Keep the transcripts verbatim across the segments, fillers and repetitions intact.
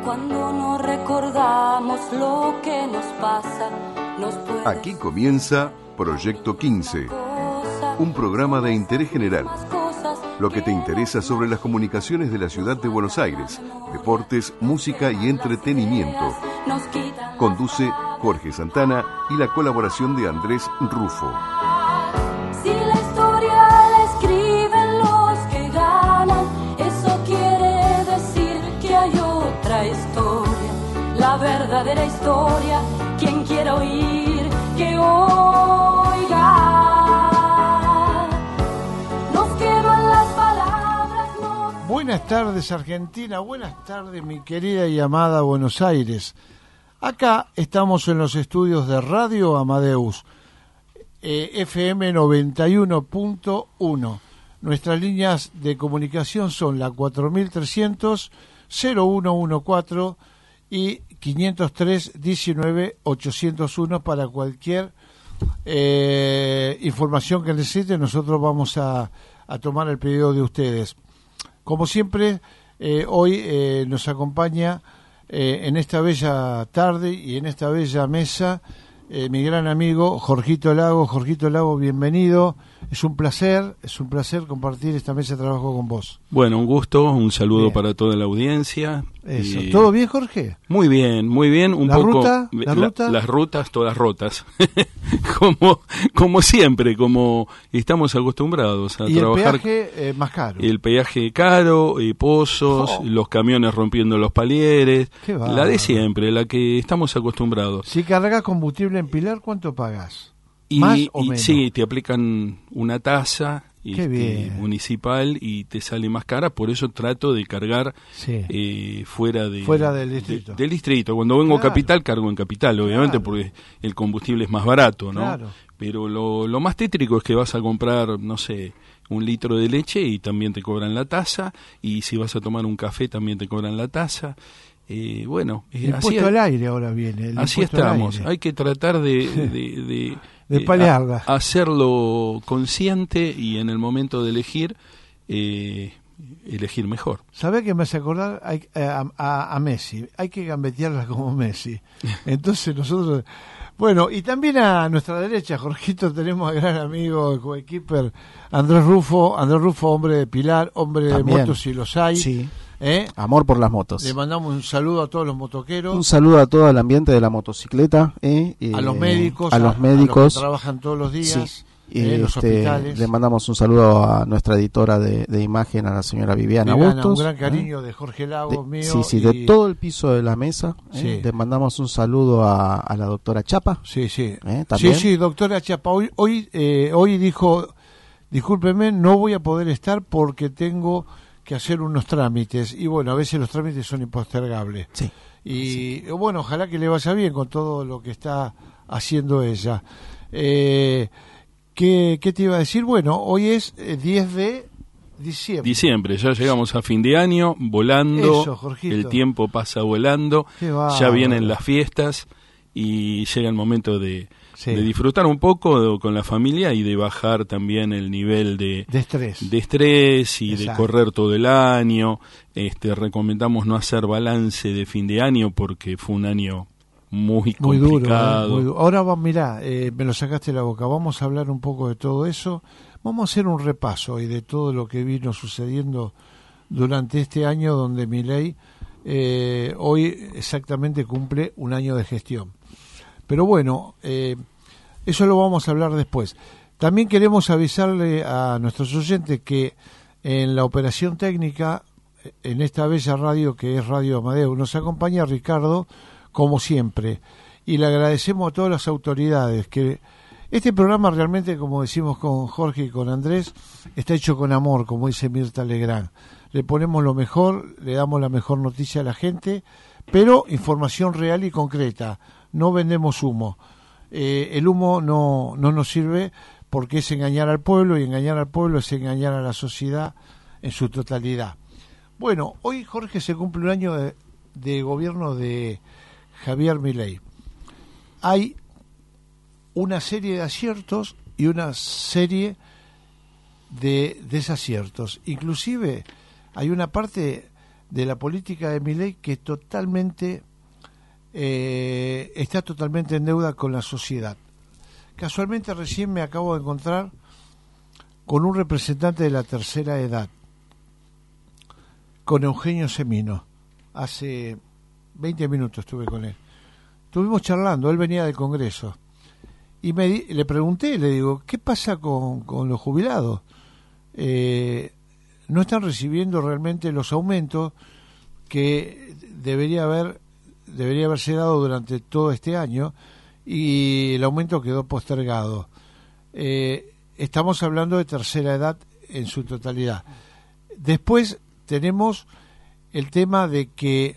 Cuando no recordamos lo que nos pasa, nos puede... Aquí comienza Proyecto quince, un programa de interés general. Lo que te interesa sobre las comunicaciones de la ciudad de Buenos Aires, deportes, música y entretenimiento. Conduce Jorge Santana y la colaboración de Andrés Rufo. Si la historia la escriben los que ganan, eso quiere decir que hay otra historia, la verdadera historia. Quien quiera oír, que oiga. Nos quedan las palabras. Nos... Buenas tardes, Argentina. Buenas tardes, mi querida y amada Buenos Aires. Acá estamos en los estudios de Radio Amadeus, eh, F M noventa y uno punto uno. Nuestras líneas de comunicación son la cuatro mil trescientos, cero uno catorce y quinientos tres, diecinueve, ochocientos uno para cualquier eh, información que necesiten. Nosotros vamos a, a tomar el pedido de ustedes. Como siempre, eh, hoy eh, nos acompaña eh, en esta bella tarde y en esta bella mesa eh, mi gran amigo Jorgito Lago. Jorgito Lago, bienvenido. Es un placer, es un placer compartir esta mesa de trabajo con vos. Bueno, un gusto, un saludo Bien. para toda la audiencia. Eso. Y... ¿Todo bien, Jorge? Muy bien, muy bien. Un ¿La poco, ruta? ¿La la, ruta? Las rutas todas rotas, como como siempre, como estamos acostumbrados a y trabajar. el peaje eh, más caro. El peaje caro, eh, pozos, Oh. los camiones rompiendo los palieres, Qué la bárbaro. de siempre, la que estamos acostumbrados. Si cargas combustible en Pilar, ¿cuánto pagás? Y, ¿Más o y menos? sí, te aplican una tasa Qué este, bien. municipal y te sale más cara, por eso trato de cargar Sí. eh, fuera de Fuera del distrito. de- del distrito. Cuando vengo Claro. a Capital, cargo en Capital, obviamente, Claro. porque el combustible es más barato, ¿no? Claro. Pero lo, lo más tétrico es que vas a comprar, no sé, un litro de leche y también te cobran la tasa, y si vas a tomar un café también te cobran la tasa. Eh, bueno, eh, El así, impuesto al aire ahora viene. El así impuesto al estamos. aire. Hay que tratar de... de, de De eh, paliarla. a- hacerlo consciente y en el momento de elegir, eh, elegir mejor. ¿Sabés qué me hace acordar? Hay- a, a- a Messi. Hay que gambetearla como Messi. Entonces nosotros... Bueno, y también a nuestra derecha, Jorgito, tenemos al gran amigo, coequiper Andrés Rufo. Andrés Rufo, hombre de Pilar, hombre También. de motos si los hay. Sí, ¿Eh? amor por las motos. Le mandamos un saludo a todos los motoqueros. Un saludo a todo el ambiente de la motocicleta. eh, A eh, los médicos, a los médicos. que trabajan todos los días, Sí. en los Este, hospitales. le mandamos un saludo a nuestra editora de, de imagen, a la señora Viviana, Viviana, Bustos. un gran ¿eh? cariño de Jorge Lago, De- mío. sí, sí, y- de todo el piso de la mesa. ¿eh? Sí. Le mandamos un saludo a, a la doctora Chapa. Sí, sí. ¿eh? También. Sí, sí, doctora Chapa. Hoy, hoy, eh, hoy dijo, discúlpeme, no voy a poder estar porque tengo que hacer unos trámites. Y bueno, a veces los trámites son impostergables. Sí. Y bueno, ojalá que le vaya bien con todo lo que está haciendo ella. Eh, ¿qué, ¿Qué te iba a decir? Bueno, hoy es eh, diez de diciembre. Diciembre, ya llegamos a fin de año, volando, Eso, Jorgito. el tiempo pasa volando, Qué ya bárbaro. vienen las fiestas y llega el momento de, Sí. de disfrutar un poco de- con la familia y de bajar también el nivel de, De estrés. de estrés y Exacto. de correr todo el año. Este, recomendamos no hacer balance de fin de año porque fue un año muy Muy duro, complicado. eh, muy duro. Ahora, va, mirá, eh, me lo sacaste de la boca. Vamos a hablar un poco de todo eso. Vamos a hacer un repaso y de todo lo que vino sucediendo durante este año donde Milei eh, hoy exactamente cumple un año de gestión. Pero bueno, eh, eso lo vamos a hablar después. También queremos avisarle a nuestros oyentes que en la operación técnica, en esta bella radio que es Radio Amadeus, nos acompaña Ricardo, como siempre, y le agradecemos a todas las autoridades que este programa realmente, como decimos con Jorge y con Andrés, está hecho con amor, como dice Mirta Legrand. Le ponemos lo mejor, le damos la mejor noticia a la gente, pero información real y concreta, no vendemos humo. Eh, el humo no, no nos sirve porque es engañar al pueblo, y engañar al pueblo es engañar a la sociedad en su totalidad. Bueno, hoy, Jorge, se cumple un año de, de gobierno de Javier Milei. Hay una serie de aciertos y una serie de desaciertos. Inclusive hay una parte de la política de Milei, que totalmente eh, está totalmente en deuda con la sociedad. Casualmente recién me acabo de encontrar con un representante de la tercera edad, con Eugenio Semino. Hace veinte minutos estuve con él. Estuvimos charlando, él venía del Congreso. Y me di, le pregunté, le digo, ¿qué pasa con, con los jubilados? Eh, no están recibiendo realmente los aumentos que debería haber debería haberse dado durante todo este año, y el aumento quedó postergado. Eh, estamos hablando de tercera edad en su totalidad. Después tenemos el tema de que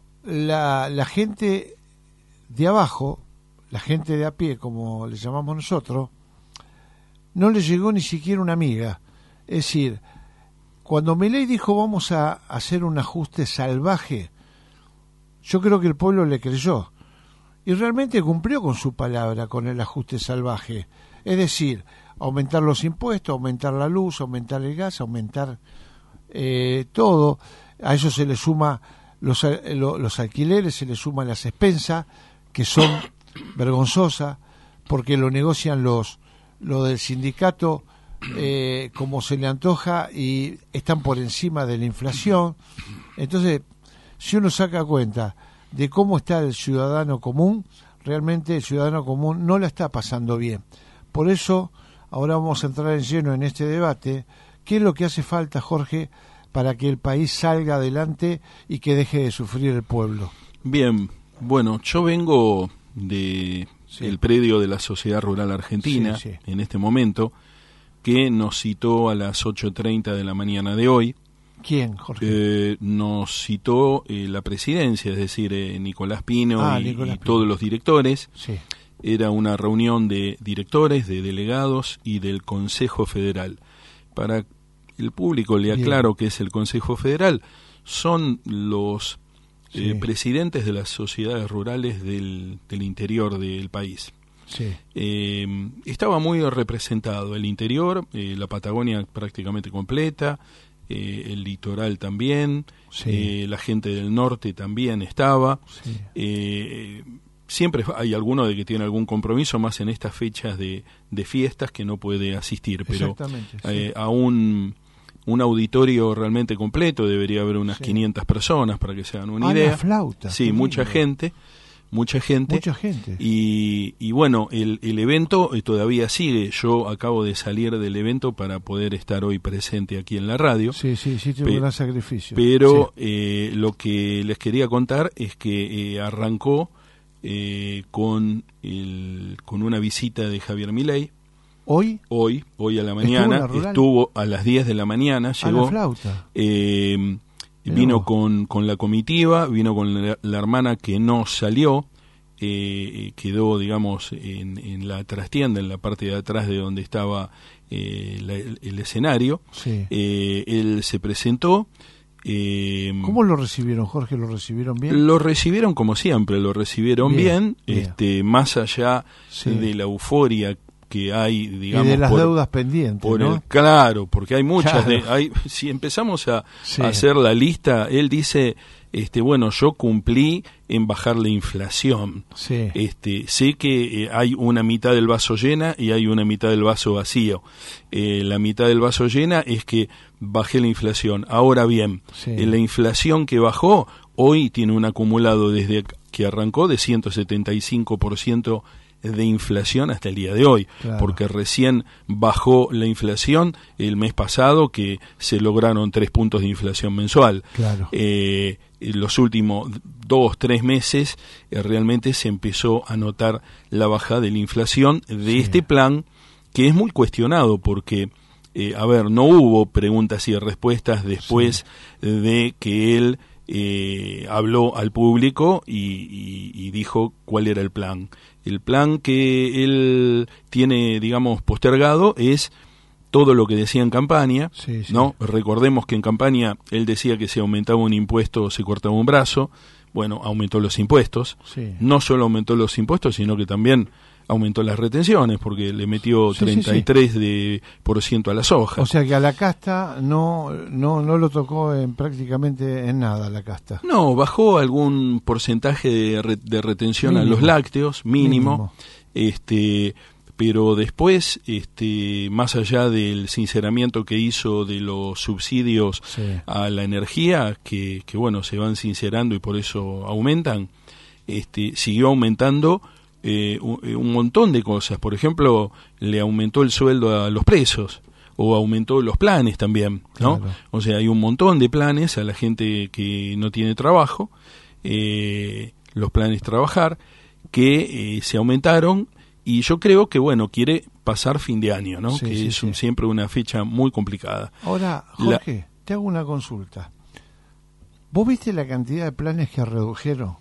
la, la gente de abajo, la gente de a pie, como le llamamos nosotros, no le llegó ni siquiera una miga. Es decir, cuando Milei dijo vamos a hacer un ajuste salvaje, yo creo que el pueblo le creyó y realmente cumplió con su palabra con el ajuste salvaje. Es decir, aumentar los impuestos, aumentar la luz, aumentar el gas, aumentar eh, todo. A eso se le suma los, los alquileres, se le suman las expensas, que son vergonzosas, porque lo negocian los lo del sindicato eh, como se le antoja y están por encima de la inflación. Entonces, si uno saca cuenta de cómo está el ciudadano común, realmente el ciudadano común no la está pasando bien. Por eso, ahora vamos a entrar en lleno en este debate. ¿Qué es lo que hace falta, Jorge, para que el país salga adelante y que deje de sufrir el pueblo? Bien, bueno, yo vengo de sí. el predio de la Sociedad Rural Argentina, sí, sí. en este momento, que nos citó a las ocho treinta de la mañana de hoy. ¿Quién, Jorge? Eh, nos citó eh, la presidencia, es decir, eh, Nicolás Pino ah, y, Nicolás y Pino. todos los directores. Sí. Era una reunión de directores, de delegados y del Consejo Federal. Para el público le aclaro que es el Consejo Federal. Son los sí. eh, presidentes de las sociedades rurales del, del interior del país. Sí. Eh, estaba muy representado el interior, eh, la Patagonia prácticamente completa, eh, el litoral también, sí. eh, la gente del norte también estaba. Sí. Eh, siempre hay alguno de que tiene algún compromiso, más en estas fechas de, de fiestas, que no puede asistir, pero eh, sí. a un, un auditorio realmente completo debería haber unas sí. quinientas personas, para que se hagan una ah, idea. La flauta, sí, mucha lindo. gente. Mucha gente. Mucha gente. Y, y bueno, el, el evento todavía sigue. Yo acabo de salir del evento para poder estar hoy presente aquí en la radio. Sí, sí, sí, tuve un gran sacrificio. Pero sí. eh, lo que les quería contar es que eh, arrancó eh, con, el, con una visita de Javier Milei. ¿Hoy? Hoy, hoy a la mañana. ¿Estuvo, estuvo a las diez de la mañana. Llegó. A la flauta. Eh, Vino con, con la comitiva, vino con la, la hermana que no salió, eh, quedó, digamos, en, en la trastienda, en la parte de atrás de donde estaba eh, la, el, el escenario. Sí. Eh, él se presentó. Eh, ¿Cómo lo recibieron, Jorge? ¿Lo recibieron bien? Lo recibieron como siempre, lo recibieron bien, bien, bien. Este, más allá sí. de la euforia que hay, digamos, y de las por, deudas pendientes, por ¿no? el, claro, porque hay muchas. Claro. De, hay, si empezamos a, sí. a hacer la lista, él dice, este, bueno, yo cumplí en bajar la inflación. Sí. Este, sé que eh, hay una mitad del vaso llena y hay una mitad del vaso vacío. Eh, la mitad del vaso llena es que bajé la inflación. Ahora bien, sí. eh, la inflación que bajó hoy tiene un acumulado desde que arrancó de ciento setenta y cinco por ciento de inflación hasta el día de hoy, claro. porque recién bajó la inflación el mes pasado, que se lograron tres puntos de inflación mensual. Claro. Eh, en los últimos dos, tres meses eh, realmente se empezó a notar la bajada de la inflación de sí. este plan, que es muy cuestionado porque, eh, a ver, no hubo preguntas y respuestas después sí. de que él eh, habló al público y, y, y dijo cuál era el plan. El plan que él tiene, digamos, postergado es todo lo que decía en campaña, sí, sí. ¿no? Recordemos que en campaña él decía que si aumentaba un impuesto se cortaba un brazo. Bueno, aumentó los impuestos. Sí. No solo aumentó los impuestos, sino que también aumentó las retenciones porque le metió sí, treinta y tres sí, sí. de por ciento a la soja. O sea que a la casta no no no lo tocó en prácticamente en nada la casta. No, bajó algún porcentaje de, re, de retención mínimo a los lácteos, mínimo, mínimo. este pero después, este más allá del sinceramiento que hizo de los subsidios sí. a la energía, que, que bueno, se van sincerando y por eso aumentan, este siguió aumentando eh, un, un montón de cosas. Por ejemplo, le aumentó el sueldo a los presos, o aumentó los planes también, ¿no? Claro. O sea, hay un montón de planes a la gente que no tiene trabajo, eh, los planes trabajar, que eh, se aumentaron. Y yo creo que, bueno, quiere pasar fin de año, ¿no? Sí, que sí, es un, sí. siempre una fecha muy complicada. Ahora, Jorge, la... te hago una consulta. ¿Vos viste la cantidad de planes que redujeron?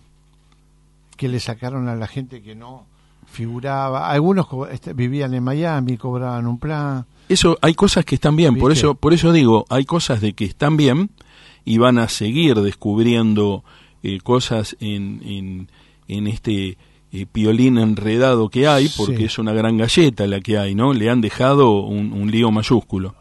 Que le sacaron a la gente que no figuraba. Algunos co- este, vivían en Miami, cobraban un plan. Eso, hay cosas que están bien. ¿Viste? Por eso, por eso digo, hay cosas de que están bien y van a seguir descubriendo eh, cosas en, en, en este... Eh, piolín enredado que hay, porque sí. es una gran galleta la que hay, ¿no? Le han dejado un, un lío mayúsculo.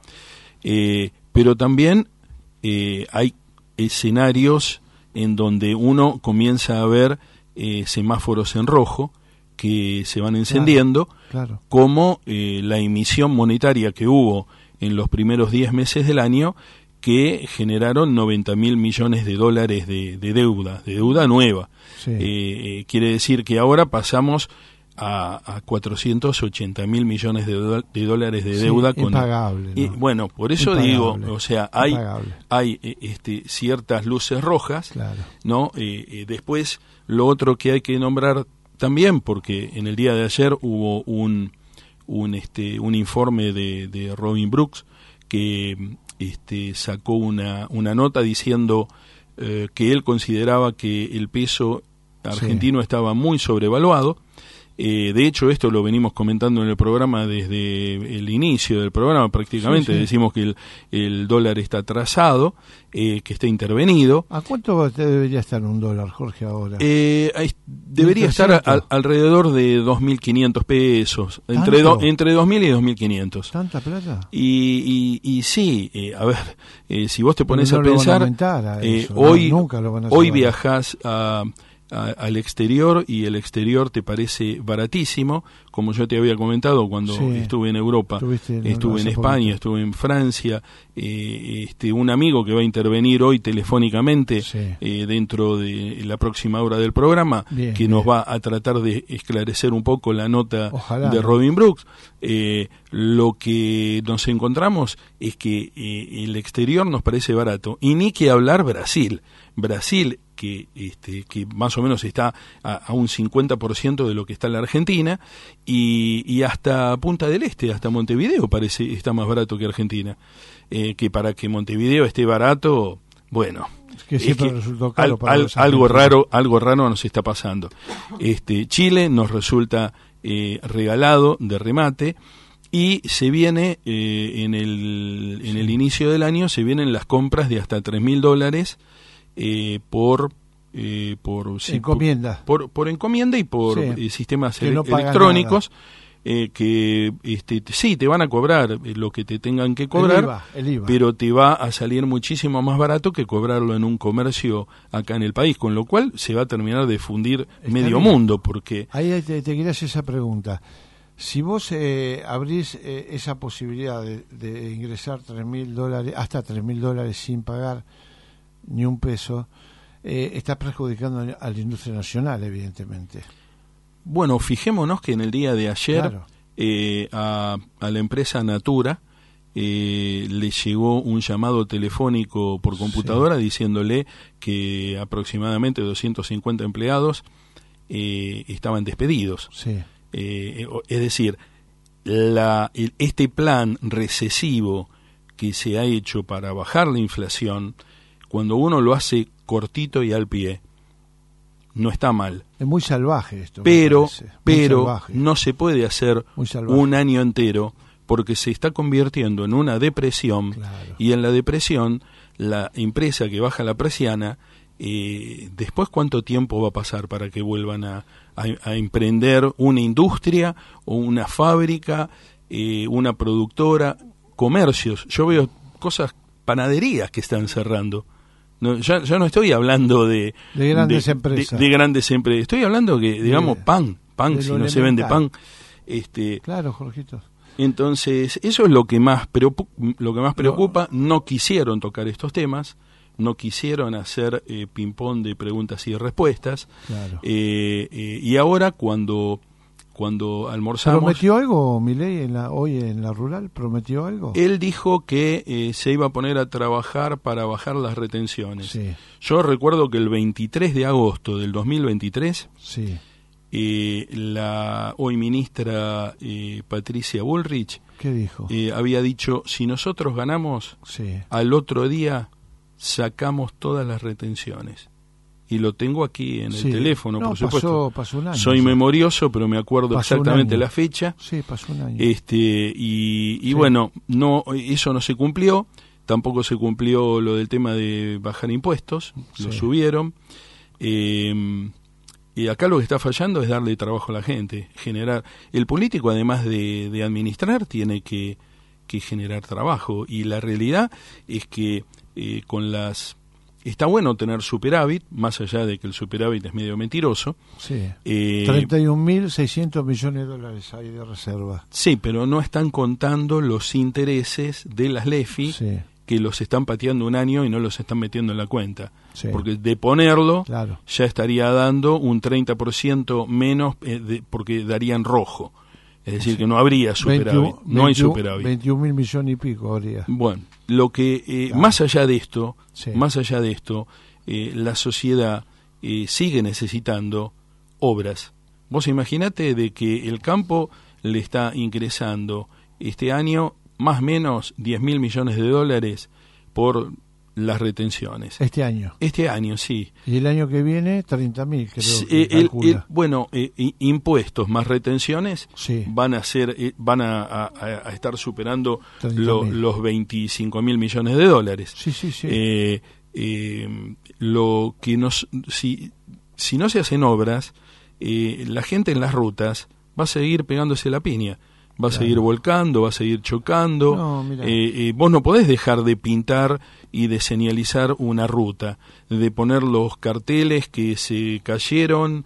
Eh, pero también eh, hay escenarios en donde uno comienza a ver eh, semáforos en rojo que se van encendiendo, claro, claro. como eh, la emisión monetaria que hubo en los primeros diez meses del año, que generaron noventa mil millones de dólares de, de deuda, de deuda nueva. Sí. Eh, quiere decir que ahora pasamos a, a cuatrocientos ochenta mil millones de, do, de dólares de deuda. Sí, con impagable, ¿no? Y, bueno, por eso impagable, digo, o sea, hay, impagable. hay este, ciertas luces rojas, claro. ¿no? Eh, eh, después, lo otro que hay que nombrar también, porque en el día de ayer hubo un, un, este, un informe de, de Robin Brooks que este, sacó una, una nota diciendo eh, que él consideraba que el peso argentino sí. estaba muy sobrevaluado. Eh, de hecho, esto lo venimos comentando en el programa desde el inicio del programa, prácticamente. Sí, sí. Decimos que el, el dólar está atrasado, eh, que está intervenido. ¿A cuánto debería estar un dólar, Jorge, ahora? Eh, debería estar a, a, alrededor de dos mil quinientos pesos, entre, do, entre dos mil y dos mil quinientos. ¿Tanta plata? Y, y, y sí, eh, a ver, eh, si vos te pones no a pensar, a a eh, eso, hoy, no, nunca lo van a hoy viajás a... A, al exterior y el exterior te parece baratísimo, como yo te había comentado cuando sí, estuve en Europa, en, estuve en España, poquito. estuve en Francia, eh, este un amigo que va a intervenir hoy telefónicamente sí. eh, dentro de la próxima hora del programa, bien, que bien. nos va a tratar de esclarecer un poco la nota Ojalá, de Robin Brooks. Eh, lo que nos encontramos es que eh, el exterior nos parece barato, y ni que hablar Brasil. Brasil que este que más o menos está a, a un cincuenta por ciento de lo que está en la Argentina, y, y hasta Punta del Este, hasta Montevideo parece está más barato que Argentina, eh, que para que Montevideo esté barato, bueno, es que siempre es que resultó caro al, para al, algo raro algo raro nos está pasando. Este Chile nos resulta eh, regalado de remate, y se viene eh, en el en el inicio del año se vienen las compras de hasta tres mil dólares Eh, por eh, por sí, encomienda por, por encomienda y por sí, eh, sistemas ele- no electrónicos eh, que este sí te van a cobrar eh, lo que te tengan que cobrar, el IVA, el IVA. pero te va a salir muchísimo más barato que cobrarlo en un comercio acá en el país, con lo cual se va a terminar de fundir Está medio bien. mundo, porque ahí te, te quería hacer esa pregunta. Si vos eh, abrís eh, esa posibilidad de, de ingresar tres mil dólares hasta tres mil dólares sin pagar ni un peso, eh, está perjudicando a la industria nacional, evidentemente. Bueno, fijémonos que en el día de ayer claro. eh, a, a la empresa Natura eh, le llegó un llamado telefónico por computadora sí. diciéndole que aproximadamente doscientos cincuenta empleados eh, estaban despedidos. Sí. Eh, es decir, la, el, este plan recesivo que se ha hecho para bajar la inflación, cuando uno lo hace cortito y al pie, no está mal. Es muy salvaje esto. Pero, pero no se puede hacer un año entero, porque se está convirtiendo en una depresión, claro. y en la depresión la empresa que baja la persiana, eh, después cuánto tiempo va a pasar para que vuelvan a, a, a emprender una industria o una fábrica, eh, una productora, comercios. Yo veo cosas, panaderías que están cerrando. No, ya, ya no estoy hablando de, de grandes de, empresas. De, de grandes empresas. Estoy hablando que, digamos, de, pan, pan, si no elemental. Se vende pan. Este, claro, Jorgito. Entonces, eso es lo que más preocupa, lo que más preocupa. No quisieron tocar estos temas, no quisieron hacer eh, ping-pong de preguntas y respuestas. Claro. Eh, eh, y ahora, cuando, cuando almorzamos... ¿Prometió algo, Milei, en la, hoy en la rural? ¿Prometió algo? Él dijo que eh, se iba a poner a trabajar para bajar las retenciones. Sí. Yo recuerdo que el veintitrés de agosto del dos mil veintitrés... Sí. Eh, la hoy ministra eh, Patricia Bullrich ¿Qué dijo? Eh, había dicho, si nosotros ganamos, sí. al otro día sacamos todas las retenciones. Y lo tengo aquí en sí. el teléfono, no, por supuesto. Pasó, pasó un año. Soy sí. memorioso, pero me acuerdo pasó exactamente la fecha. Sí, pasó un año. Este, y, y sí. bueno, no, eso no se cumplió. Tampoco se cumplió lo del tema de bajar impuestos. Sí. Lo subieron. Eh, Y acá lo que está fallando es darle trabajo a la gente, generar... El político, además de, de administrar, tiene que, que generar trabajo. Y la realidad es que eh, con las... Está bueno tener superávit, más allá de que el superávit es medio mentiroso. Sí. Eh, treinta y un mil seiscientos millones de dólares hay de reserva. Sí, pero no están contando los intereses de las L E F I, sí. que los están pateando un año y no los están metiendo en la cuenta. Sí. Porque de ponerlo, claro. ya estaría dando un treinta por ciento menos, eh, de, porque darían rojo. Es decir, sí. que no habría superávit. veintiuno, no hay superávit. veintiún mil millones y pico habría. Bueno, lo que eh, claro. más allá de esto, sí. más allá de esto, eh, la sociedad eh, sigue necesitando obras. Vos imaginate de que el campo le está ingresando este año más o menos diez mil millones de dólares por las retenciones. Este año. Este año, sí. Y el año que viene, treinta mil, creo Sí, que el, calcula. el, bueno, eh, impuestos más retenciones sí. van a ser, eh, van a, a, a estar superando lo, los veinticinco mil millones de dólares. Sí, sí, sí. Eh, eh, lo que nos, si, si no se hacen obras, eh, la gente en las rutas va a seguir pegándose la piña. Va a claro. seguir volcando, va a seguir chocando. No, mirá. Eh, eh, vos no podés dejar de pintar y de señalizar una ruta, de poner los carteles que se cayeron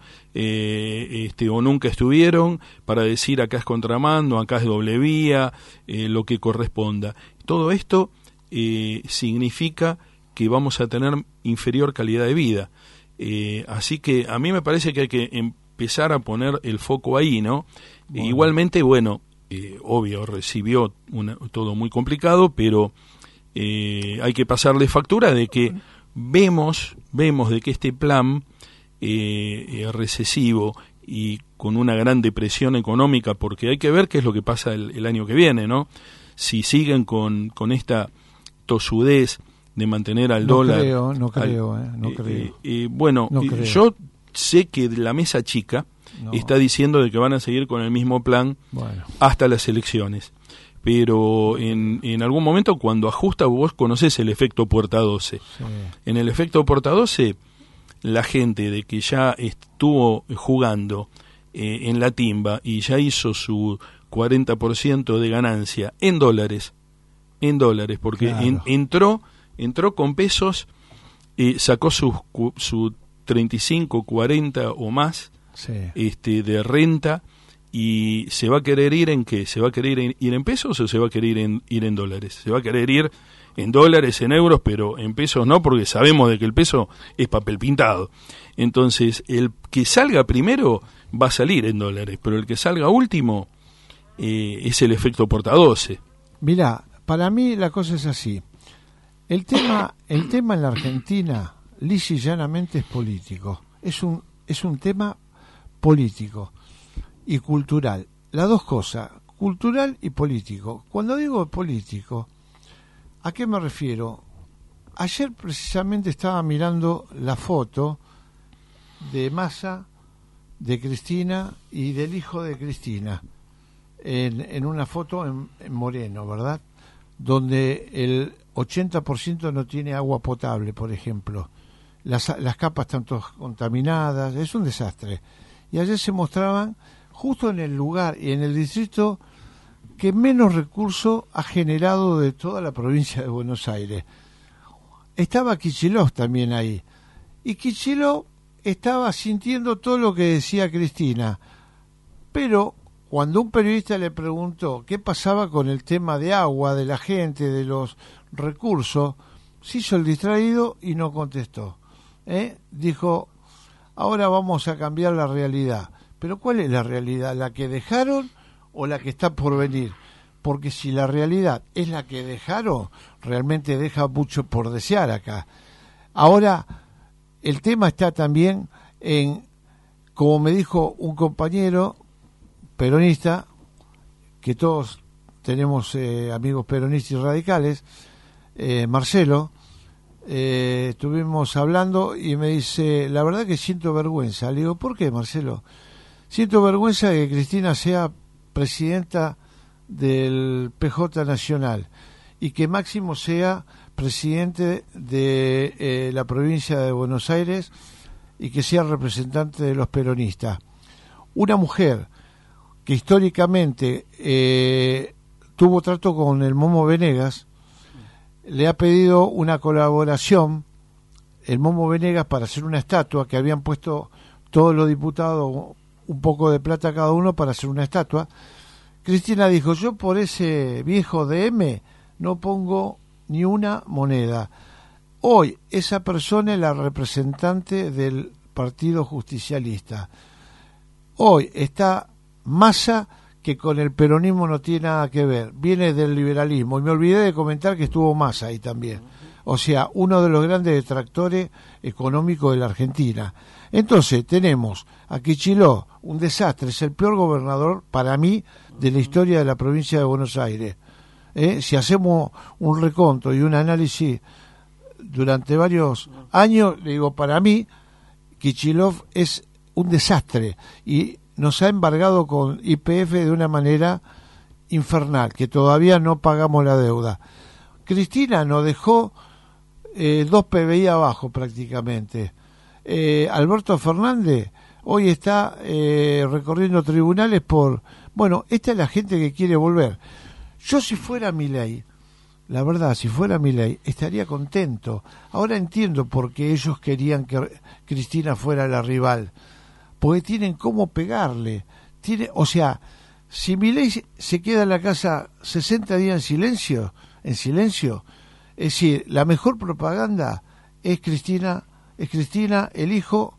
eh, este, o nunca estuvieron para decir acá es contramando, acá es doble vía, eh, lo que corresponda. Todo esto eh, significa que vamos a tener inferior calidad de vida. Eh, así que a mí me parece que hay que empezar a poner el foco ahí, ¿no? Bueno. E igualmente, bueno, Eh, obvio, recibió una, todo muy complicado, pero eh, hay que pasarle factura de que vemos, vemos de que este plan eh, eh, recesivo y con una gran depresión económica, porque hay que ver qué es lo que pasa el, el año que viene, ¿no? Si siguen con, con esta tosudez de mantener al no dólar... Creo, no creo, al, eh, no eh, creo. Eh, eh, bueno, no eh, creo. yo sé que la mesa chica no. está diciendo de que van a seguir con el mismo plan bueno. hasta las elecciones. Pero en, en algún momento, cuando ajusta, vos conocés el efecto Puerta doce. Sí. En el efecto Puerta doce, la gente de que ya estuvo jugando eh, en la timba y ya hizo su cuarenta por ciento de ganancia en dólares, en dólares, porque claro. en, entró, entró con pesos, eh, sacó su, su treinta y cinco, cuarenta o más sí. este de renta, y se va a querer ir en qué, se va a querer ir, ir en pesos o se va a querer ir en, ir en dólares, se va a querer ir en dólares, en euros, pero en pesos no, porque sabemos de que el peso es papel pintado. Entonces el que salga primero va a salir en dólares, pero el que salga último eh, es el efecto Puerta doce. Mirá, para mí la cosa es así, el tema el tema en la Argentina lisa y llanamente es político, es un es un tema político y cultural, las dos cosas, cultural y político. Cuando digo político, ¿a qué me refiero? Ayer precisamente estaba mirando la foto de Massa, de Cristina y del hijo de Cristina, en, en una foto en, en Moreno, ¿verdad? Donde el ochenta por ciento no tiene agua potable, por ejemplo. Las, las capas están todas contaminadas, es un desastre. Y y ayer se mostraban justo en el lugar y en el distrito que menos recursos ha generado de toda la provincia de Buenos Aires. Estaba Kicillof también ahí, y Kicillof estaba sintiendo todo lo que decía Cristina, pero cuando un periodista le preguntó qué pasaba con el tema de agua, de la gente, de los recursos, se hizo el distraído y no contestó. ¿Eh? Dijo, ahora vamos a cambiar la realidad. Pero ¿cuál es la realidad? ¿La que dejaron o la que está por venir? Porque si la realidad es la que dejaron, realmente deja mucho por desear acá. Ahora, el tema está también en, como me dijo un compañero peronista, que todos tenemos eh, amigos peronistas y radicales, eh, Marcelo, eh, estuvimos hablando y me dice, la verdad que siento vergüenza. Le digo, ¿por qué, Marcelo? Siento vergüenza de que Cristina sea presidenta del P J Nacional y que Máximo sea presidente de eh, la provincia de Buenos Aires y que sea representante de los peronistas. Una mujer que históricamente eh, tuvo trato con el Momo Venegas, le ha pedido una colaboración, el Momo Venegas, para hacer una estatua, que habían puesto todos los diputados un poco de plata cada uno para hacer una estatua. Cristina dijo, yo por ese viejo D M no pongo ni una moneda. Hoy esa persona es la representante del Partido Justicialista. Hoy está Massa, que con el peronismo no tiene nada que ver, viene del liberalismo, y me olvidé de comentar que estuvo Massa ahí también, o sea, uno de los grandes detractores económicos de la Argentina. Entonces tenemos a Kicillof, un desastre, es el peor gobernador para mí de la historia de la provincia de Buenos Aires. ¿Eh? Si hacemos un reconto y un análisis durante varios años, le digo, para mí Kicillof es un desastre y nos ha embargado con Y P F de una manera infernal, que todavía no pagamos la deuda. Cristina nos dejó eh, dos P B I abajo prácticamente. Eh, Alberto Fernández hoy está eh, recorriendo tribunales por... Bueno, esta es la gente que quiere volver. Yo si fuera Milei, la verdad, si fuera Milei, estaría contento. Ahora entiendo por qué ellos querían que Cristina fuera la rival. Porque tienen cómo pegarle. Tiene, o sea, si Milei se queda en la casa sesenta días en silencio, en silencio, es decir, la mejor propaganda es Cristina, es Cristina, el hijo,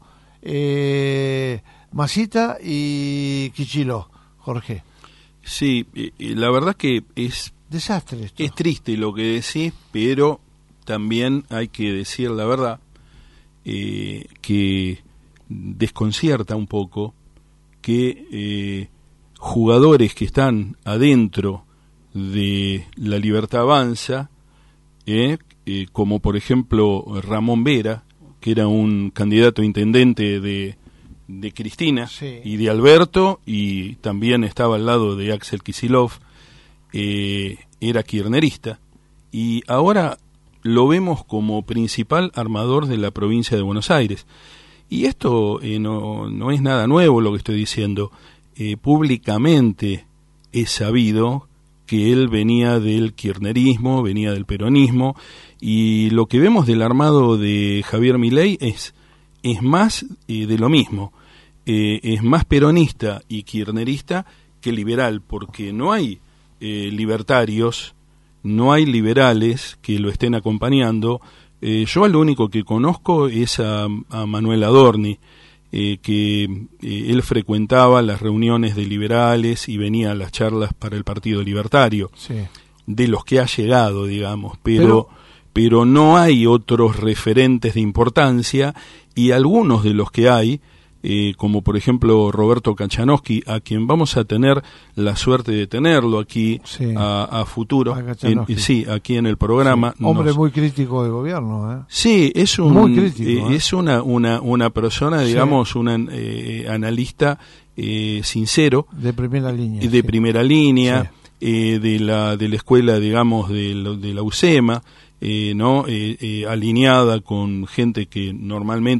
eh, Masita y Kicillof, Jorge. Sí, la verdad que es desastre esto. Es triste lo que decís, pero también hay que decir la verdad, eh, que desconcierta un poco que eh, jugadores que están adentro de La Libertad Avanza, eh, eh, como por ejemplo Ramón Vera, que era un candidato a intendente de, de Cristina, sí, y de Alberto, y también estaba al lado de Axel Kicillof, eh, era kirchnerista, y ahora lo vemos como principal armador de la provincia de Buenos Aires. Y esto eh, no, no es nada nuevo lo que estoy diciendo. Eh, públicamente es sabido que él venía del kirchnerismo, venía del peronismo, y lo que vemos del armado de Javier Milei es, es más eh, de lo mismo. Eh, es más peronista y kirchnerista que liberal, porque no hay eh, libertarios, no hay liberales que lo estén acompañando. Eh, yo al único que conozco es a, a Manuel Adorni, eh, que eh, él frecuentaba las reuniones de liberales y venía a las charlas para el Partido Libertario, sí, de los que ha llegado, digamos, pero, pero pero no hay otros referentes de importancia, y algunos de los que hay, eh, como por ejemplo Roberto Kachanowski, a quien vamos a tener la suerte de tenerlo aquí, sí, a, a futuro, en, sí, aquí en el programa. Sí. Hombre nos... muy crítico del gobierno, ¿eh? Sí, es un muy crítico, eh, ¿eh? es una una una persona, digamos, sí, una eh, analista eh, sincero, de primera línea, de sí, primera línea, sí, eh, de la de la escuela, digamos, de, lo, de la U C E M A. Eh, no eh, eh, alineada con gente que normalmente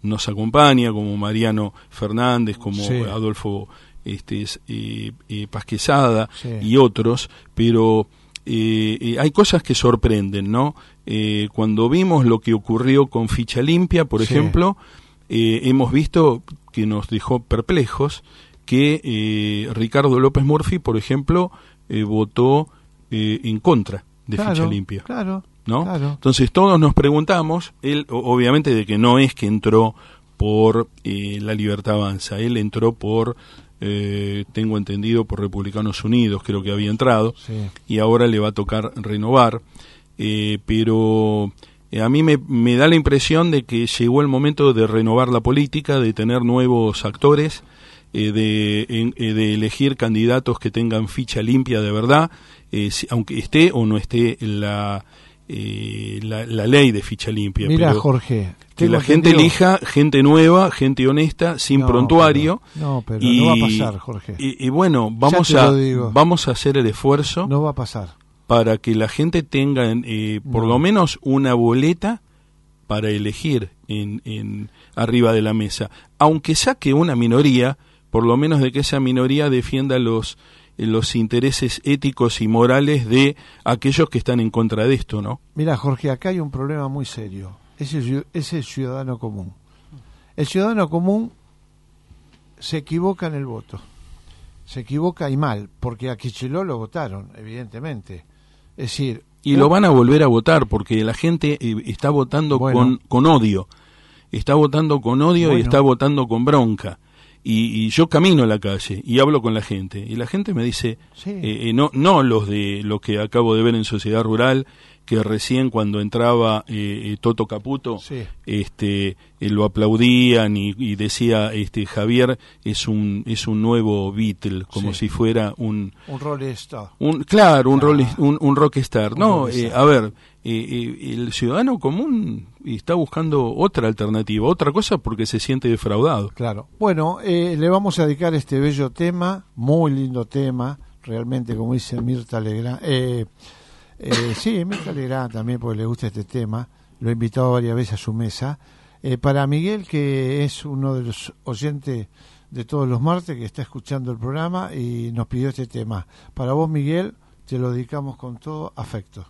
nos acompaña, como Mariano Fernández, como sí. Adolfo este, eh, eh, Pasquezada sí. y otros, pero eh, eh, hay cosas que sorprenden, ¿no? Eh, cuando vimos lo que ocurrió con Ficha Limpia, por sí. ejemplo, eh, hemos visto que nos dejó perplejos que eh, Ricardo López Murphy, por ejemplo, eh, votó eh, en contra de claro, Ficha Limpia. Claro, ¿no? claro. Entonces todos nos preguntamos, él obviamente de que no es que entró por eh, La Libertad Avanza, él entró por, eh, tengo entendido, por Republicanos Unidos, creo que había entrado, sí. y ahora le va a tocar renovar, eh, pero eh, a mí me, me da la impresión de que llegó el momento de renovar la política, de tener nuevos actores, eh, de, en, eh, de elegir candidatos que tengan ficha limpia de verdad, eh, si, aunque esté o no esté la... Eh, la, la ley de ficha limpia. Mira, pero Jorge, que la gente entendido. elija gente nueva, gente honesta, sin no, prontuario. Pero, no, pero y, no va a pasar, Jorge. Y, y bueno, vamos Ya te a lo digo. vamos a hacer el esfuerzo No va a pasar. para que la gente tenga eh, por No. lo menos una boleta para elegir en, en arriba de la mesa, aunque saque una minoría, por lo menos de que esa minoría defienda los los intereses éticos y morales de aquellos que están en contra de esto, ¿no? Mira, Jorge, acá hay un problema muy serio. Es el, es el ciudadano común. El ciudadano común se equivoca en el voto. Se equivoca y mal, porque a Kicillof lo votaron, evidentemente. Es decir... Y lo van a volver a votar, porque la gente eh, está votando bueno, con, con odio. Está votando con odio bueno. y está votando con bronca. Y, y yo camino a la calle y hablo con la gente y la gente me dice sí. eh, eh, no no los de lo que acabo de ver en Sociedad Rural, que recién cuando entraba eh, eh, Toto Caputo sí. este eh, lo aplaudían y, y decía este Javier es un es un nuevo Beatle, como sí. si fuera un un rockstar un claro un ah. rol, un, un rockstar un no rockstar. Eh, a ver eh, eh, el ciudadano común está buscando otra alternativa, otra cosa, porque se siente defraudado. Claro. Bueno, eh, le vamos a dedicar este bello tema, muy lindo tema, realmente, como dice Mirta Legrand. Eh, eh, sí, Mirta Legrand también, porque le gusta este tema. Lo he invitado varias veces a su mesa. Eh, para Miguel, que es uno de los oyentes de todos los martes, que está escuchando el programa y nos pidió este tema. Para vos, Miguel, te lo dedicamos con todo afecto.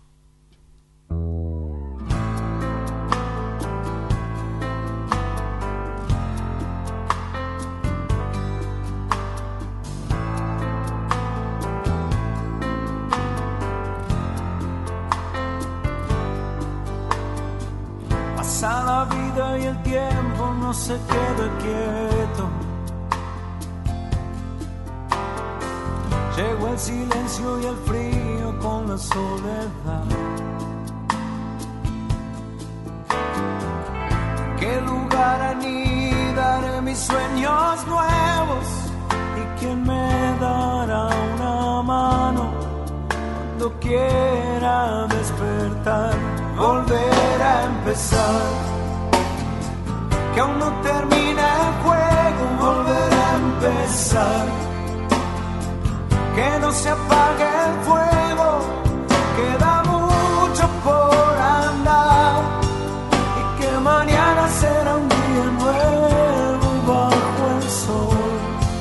Pasa la vida y el tiempo no se queda quieto. Llegó el silencio y el frío con la soledad. ¿En qué lugar anidaré mis sueños nuevos? ¿Y quién me dará una mano cuando quiera despertar? Volver a empezar, que aún no termina el juego. Volver a empezar, que no se apague el fuego. Queda mucho por andar y que mañana será un día nuevo bajo el sol.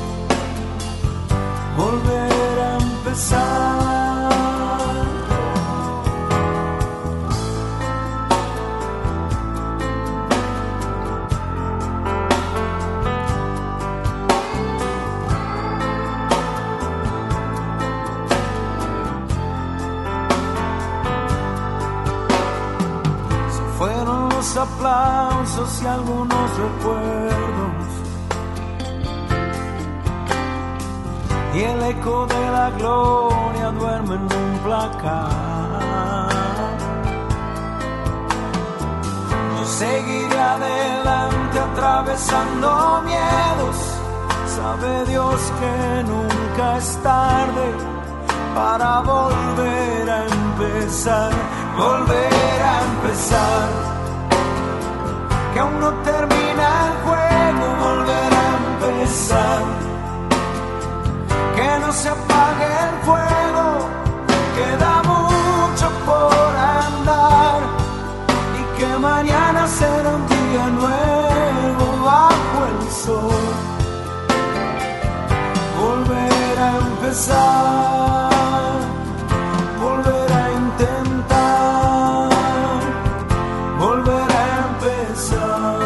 Volver a empezar. Aplausos y algunos recuerdos y el eco de la gloria duerme en un placar. Yo seguiré adelante atravesando miedos. Sabe Dios que nunca es tarde para volver a empezar. Volver a empezar, que aún no termina el juego. Volver a empezar, que no se apague el fuego. Queda mucho por andar y que mañana será un día nuevo. empezar, volver a intentar, volver a empezar.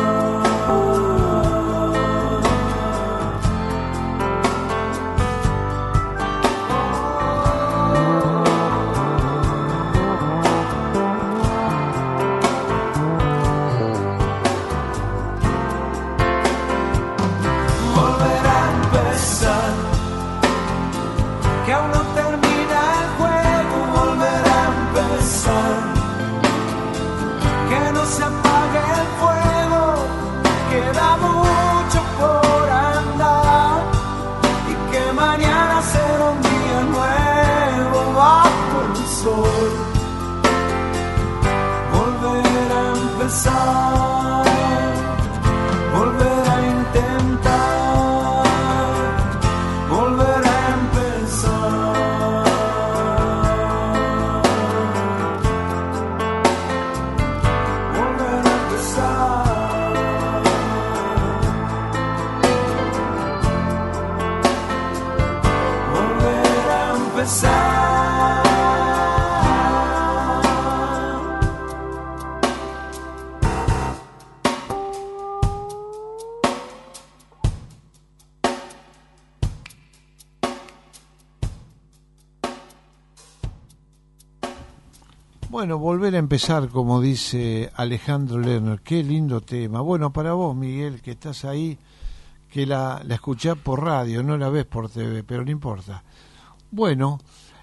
Volver a empezar, que aún no termina el juego, volver a empezar, que no se apague el fuego, queda mucho por andar, y que mañana será un día nuevo bajo el sol. Volver a empezar, volver a intentar, volver a empezar, volver a empezar, volver a empezar. Bueno, volver a empezar, como dice Alejandro Lerner, qué lindo tema. Bueno, para vos, Miguel, que estás ahí, que la, la escuchás por radio, no la ves por T V, pero no importa. Bueno,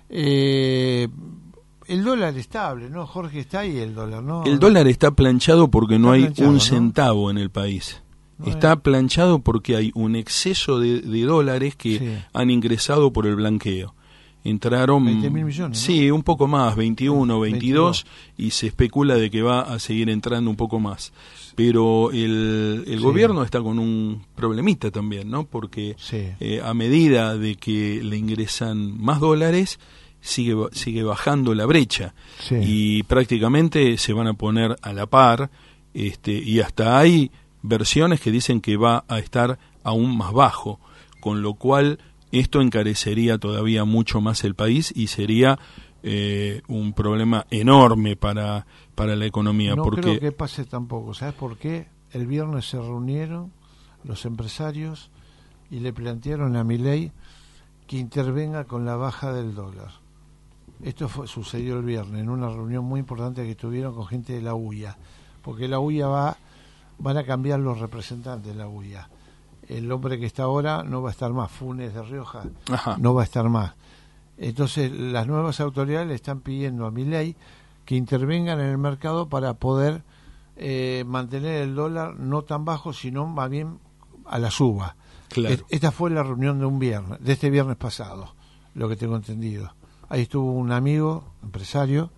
eh, el dólar estable, ¿no? Jorge, está ahí el dólar, ¿no? El dólar está planchado porque no Está hay planchado, un ¿no? centavo en el país. No Está hay- planchado porque hay un exceso de, de dólares que Sí. han ingresado por el blanqueo. Entraron, veinte mil millones, ¿no? sí, un poco más, veintiuno, veintidós, veintidós. y se especula de que va a seguir entrando un poco más. Pero el, el Sí. gobierno está con un problemita también, ¿no? Porque Sí. eh, a medida de que le ingresan más dólares, sigue ba- sigue bajando la brecha. Sí. Y prácticamente se van a poner a la par, este, y hasta hay versiones que dicen que va a estar aún más bajo, con lo cual esto encarecería todavía mucho más el país y sería eh, un problema enorme para, para la economía. No porque creo que pase tampoco. ¿Sabes por qué? El viernes se reunieron los empresarios y le plantearon a Milei que intervenga con la baja del dólar. Esto fue, sucedió el viernes en una reunión muy importante que tuvieron con gente de la U I A, porque la U I A va, van a cambiar los representantes de la U I A. El hombre que está ahora no va a estar más, Funes de Rioja, Ajá. no va a estar más. Entonces las nuevas autoridades le están pidiendo a Milei que intervengan en el mercado para poder eh, mantener el dólar no tan bajo, sino más bien a la suba. Claro. Et- Esta fue la reunión de un viernes, de este viernes pasado, lo que tengo entendido. Ahí estuvo un amigo, empresario,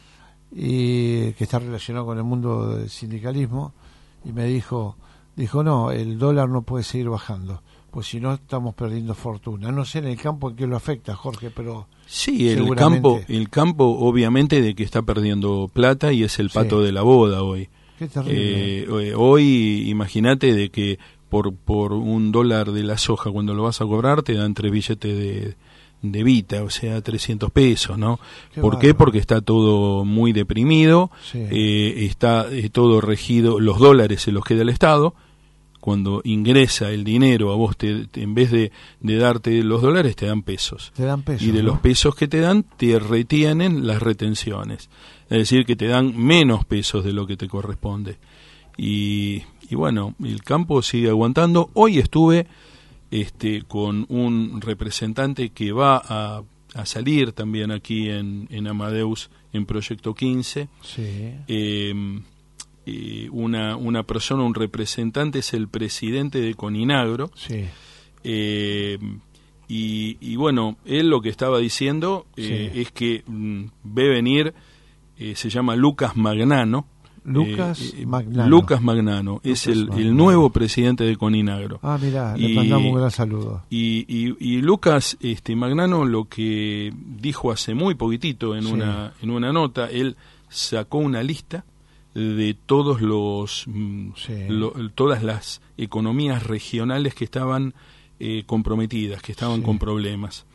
y que está relacionado con el mundo del sindicalismo, y me dijo, dijo no, el dólar no puede seguir bajando, pues si no estamos perdiendo fortuna. No sé en el campo en qué lo afecta, Jorge, pero Sí, el seguramente. campo, el campo obviamente de que está perdiendo plata y es el pato Sí. de la boda hoy. qué terrible. Eh, hoy imagínate de que por, por un dólar de la soja cuando lo vas a cobrar te dan tres billetes de, de Vita, o sea, trescientos pesos, ¿no? Qué ¿Por qué? bárbaro. Porque está todo muy deprimido, Sí. eh, está eh, todo regido, los dólares se los queda el Estado. Cuando ingresa el dinero a vos, te, te- en vez de, de darte los dólares, te dan pesos. Te dan pesos, Y de ¿no? los pesos que te dan, te retienen las retenciones. Es decir, que te dan menos pesos de lo que te corresponde. Y, y bueno, el campo sigue aguantando. Hoy estuve este, con un representante que va a, a salir también aquí en, en Amadeus, en Proyecto quince. Sí. Eh, eh, una, una persona, un representante, es el presidente de Coninagro. Sí. Eh, y, y bueno, él lo que estaba diciendo eh, Sí. es que mm, ve venir, eh, se llama Lucas Magnano. Lucas eh, eh, Magnano. Lucas Magnano es Lucas el, el Magnano. nuevo presidente de Coninagro. Ah, mirá, Y- le mandamos un gran saludo. Y, y, y Lucas este, Magnano lo que dijo hace muy poquitito en, Sí. una, en una nota, él sacó una lista de todos los mm, Sí. lo- todas las economías regionales que estaban eh, comprometidas, que estaban Sí. con problemas.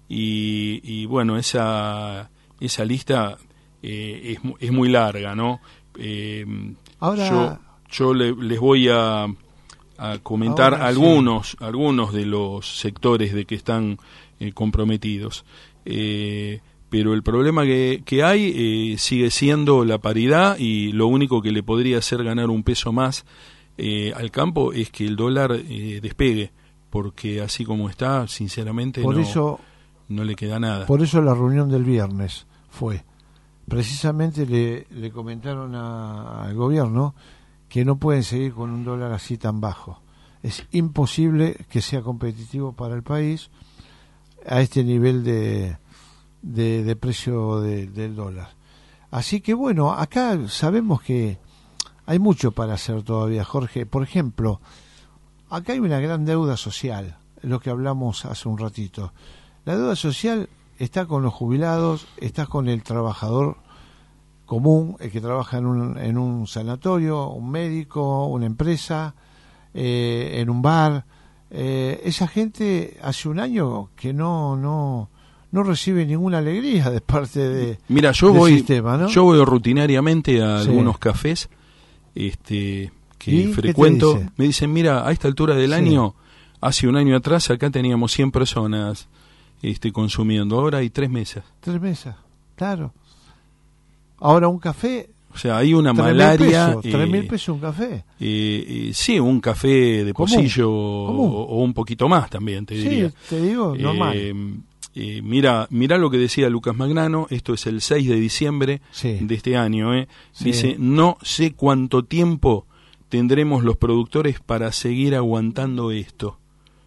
y, y bueno, esa esa lista eh, es, es muy larga, ¿no? Eh, Ahora, yo yo le, les voy a, a comentar ahora, algunos sí. algunos de los sectores de que están eh, comprometidos. Eh, pero el problema que, que hay eh, sigue siendo la paridad, y lo único que le podría hacer ganar un peso más eh, al campo es que el dólar eh, despegue, porque así como está, sinceramente por no, eso, no le queda nada. Por eso la reunión del viernes fue, precisamente le, le comentaron a, al gobierno que no pueden seguir con un dólar así tan bajo. Es imposible que sea competitivo para el país a este nivel de, de, de precio de, del dólar. Así que bueno, acá sabemos que hay mucho para hacer todavía, Jorge. Por ejemplo, acá hay una gran deuda social, lo que hablamos hace un ratito. La deuda social está con los jubilados, está con el trabajador común, el que trabaja en un, en un sanatorio, un médico, una empresa, eh, en un bar. Eh, esa gente hace un año que no no no recibe ninguna alegría de parte de Mira, yo del voy sistema, ¿no? yo voy rutinariamente a Sí. algunos cafés este que ¿Y qué te frecuento. dice? Me dicen, mira, a esta altura del Sí. año, hace un año atrás acá teníamos cien personas este consumiendo, ahora hay tres mesas. Tres mesas, claro. Ahora un café, O sea, hay una tres malaria. mil pesos, tres mil eh, pesos un café. eh, eh, sí, un café de Común, pocillo común. o, o un poquito más también, te diría. Sí, te digo, normal. Eh, eh, mira, mira lo que decía Lucas Magnano, esto es el seis de diciembre Sí. de este año, ¿eh? Sí. Dice, no sé cuánto tiempo tendremos los productores para seguir aguantando esto.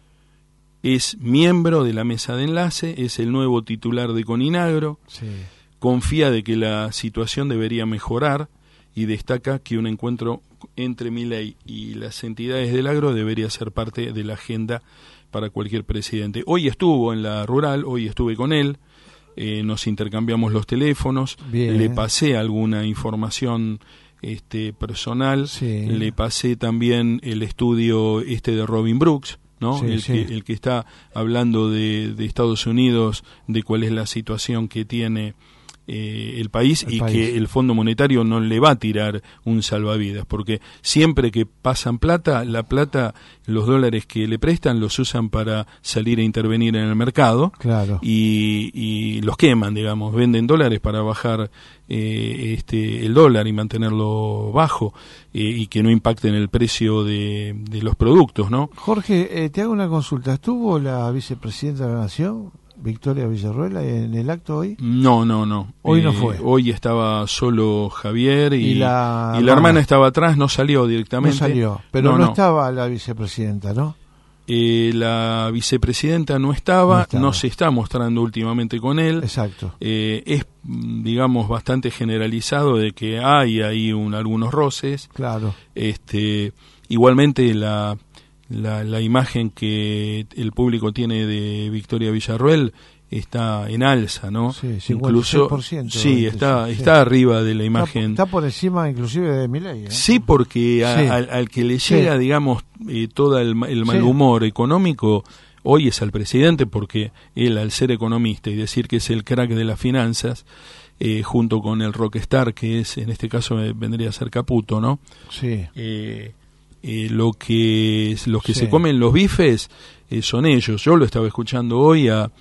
Es miembro de la mesa de enlace, es el nuevo titular de Coninagro, Sí. confía de que la situación debería mejorar y destaca que un encuentro entre Milei y las entidades del agro debería ser parte de la agenda para cualquier presidente. Hoy estuvo en la rural, hoy estuve con él, eh, nos intercambiamos los teléfonos, Bien. le pasé alguna información este personal, Sí. le pasé también el estudio este de Robin Brooks, ¿no? Sí, el, sí. Que, el que está hablando de, de Estados Unidos, de cuál es la situación que tiene eh, el país El y país. que el Fondo Monetario no le va a tirar un salvavidas, porque siempre que pasan plata, la plata, los dólares que le prestan los usan para salir a intervenir en el mercado. Claro. Y, y los queman, digamos, venden dólares para bajar eh, este el dólar y mantenerlo bajo eh, y que no impacte en el precio de, de los productos, ¿no? Jorge, eh, te hago una consulta. ¿Estuvo la vicepresidenta de la Nación, Victoria Villarruela, en el acto hoy? No, no, no. Hoy no Eh, fue. Hoy estaba solo Javier y, Y la y la hermana. hermana estaba atrás, no salió No directamente. salió, pero No, no, no. estaba la vicepresidenta, ¿no? Eh, la vicepresidenta no estaba, No estaba. no se está mostrando últimamente con él. Exacto. Eh, es, mm, digamos, bastante generalizado de que hay ahí un, algunos roces. Claro. Este, igualmente la, la, la imagen que el público tiene de Victoria Villarruel está en alza, ¿no? Sí, cincuenta y seis Incluso, por ciento, sí, está, sí. está arriba de la imagen. Está, está por encima inclusive de Milei, ¿eh? Sí, porque a- Sí. al, al que le llega, Sí. digamos, eh, todo el, ma- el mal Sí. humor económico, hoy es al presidente, porque él, al ser economista y decir que es el crack de las finanzas, eh, junto con el rockstar, que es, en este caso, eh, vendría a ser Caputo, ¿no? Sí. Eh, eh, lo que los que Sí. se comen los bifes eh, son ellos. Yo lo estaba escuchando hoy a,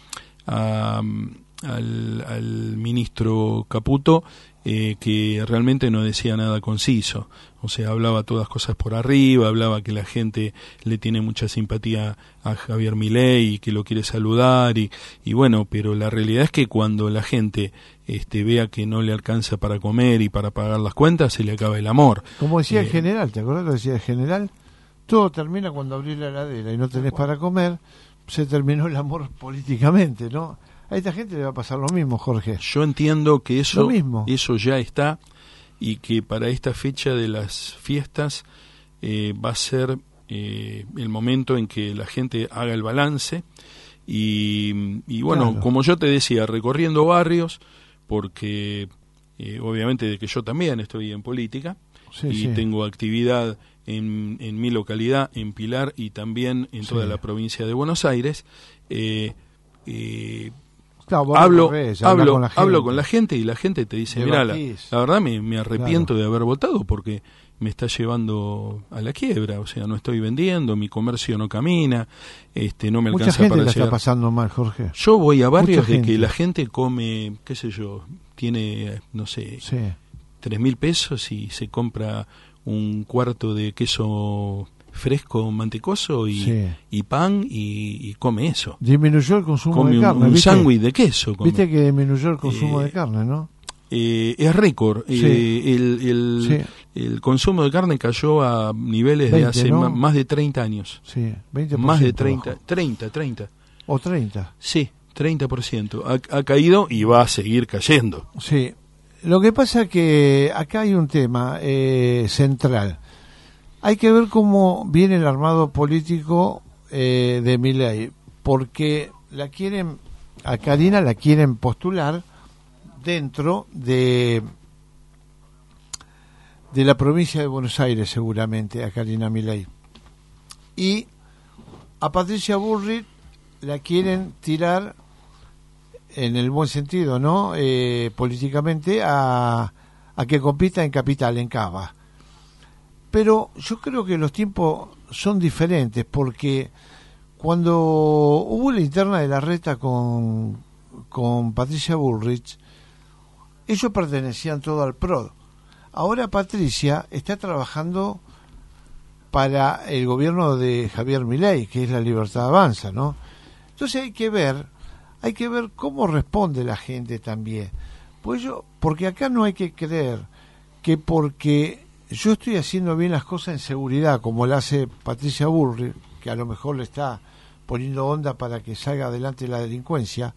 a, al, al ministro Caputo, eh, que realmente no decía nada conciso. O sea, hablaba todas cosas por arriba, hablaba que la gente le tiene mucha simpatía a Javier Milei y que lo quiere saludar y, y bueno, pero la realidad es que cuando la gente este, vea que no le alcanza para comer y para pagar las cuentas, se le acaba el amor. Como decía Eh, el general, ¿te acuerdas lo que decía el general? Todo termina cuando abrís la heladera y no tenés para comer, se terminó el amor políticamente, ¿no? A esta gente le va a pasar lo mismo, Jorge. Yo entiendo que eso, Lo mismo. eso ya está y que para esta fecha de las fiestas eh, va a ser eh, el momento en que la gente haga el balance y, y bueno, Claro. como yo te decía, recorriendo barrios, porque eh, obviamente de que yo también estoy en política Sí, y sí. tengo actividad en, en mi localidad, en Pilar y también en toda Sí. la provincia de Buenos Aires, eh, eh, Claro, vos hablo, recorres, habla hablo, con la gente. hablo con la gente y la gente te dice, mira, la, Debatís. la verdad me, me arrepiento Claro. de haber votado porque me está llevando a la quiebra, o sea, no estoy vendiendo, mi comercio no camina, este, no me Mucha alcanza gente para la llegar. está pasando mal, Jorge. Yo voy a barrios Mucha de que gente. la gente come, qué sé yo, tiene, no sé, Sí. tres mil pesos y se compra un cuarto de queso fresco mantecoso y, Sí. y pan y, y come eso. Disminuyó el consumo Come de un, carne. un ¿viste? sándwich de queso. come. Viste que disminuyó el consumo Eh, de carne, ¿no? Eh, es récord. Sí. Eh, el, el, Sí. el consumo de carne cayó a niveles de veinte, hace ¿no? ma- más de treinta años. Sí, veinte por ciento Más de treinta, bajó. treinta, treinta. O treinta. Sí, treinta por ciento. Ha, ha caído y va a seguir cayendo. Sí. Lo que pasa es que acá hay un tema eh, central. Hay que ver cómo viene el armado político eh, de Milei, porque la quieren, a Karina la quieren postular dentro de de la provincia de Buenos Aires, seguramente, a Karina Milei. Y a Patricia Bullrich la quieren tirar, en el buen sentido, ¿no? Eh, políticamente, a, a que compita en Capital, en Cava. Pero yo creo que los tiempos son diferentes, porque cuando hubo la interna de la reta con, con Patricia Bullrich, ellos pertenecían todo al P R O D. Ahora Patricia está trabajando para el gobierno de Javier Milei, que es La Libertad Avanza, ¿no? Entonces hay que ver, hay que ver cómo responde la gente también. Pues yo, porque acá no hay que creer que porque yo estoy haciendo bien las cosas en seguridad, como la hace Patricia Bullrich, que a lo mejor le está poniendo onda para que salga adelante la delincuencia,